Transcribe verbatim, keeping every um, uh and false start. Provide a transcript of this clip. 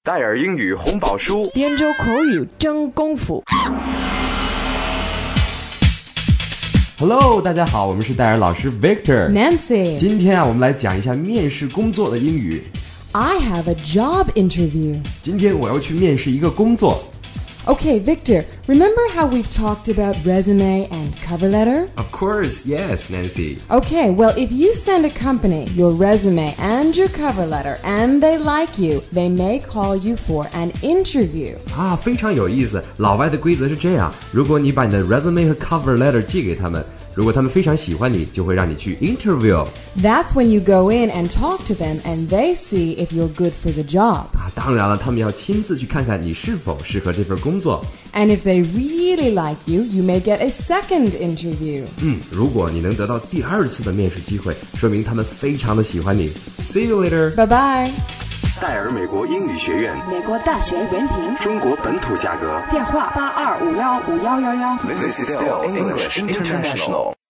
戴尔英语红宝书， 编州口语真功夫。 Hello， 大家好，我们是戴尔老师 Victor。Nancy， 今天啊，我们来讲一下面试工作的英语。 I have a job interview. 今天我要去面试一个工作。 Okay, Victor, remember how we've talked about resume and cover letter? Of course, yes, Nancy. Okay, well, if you send a company your resume and your cover letter and they like you, they may call you for an interview. 啊，非常有意思。老外的规则是这样，如果你把你的 resume 和 cover letter 寄给他们，如果他们非常喜欢你，就会让你去 interview. That's when you go in and talk to them and they see if you're good for the job. 啊，当然了，他们要亲自去看看你是否适合这份工作。 And if they really like you, you may get a second interview. 嗯，如果你能得到第二次的面试机会，说明他们非常的喜欢你。See you later. Bye bye. 戴尔美国英语学院， 美国大学文凭， 中国本土价格， 电话八二五幺五幺幺幺。 This is still English International.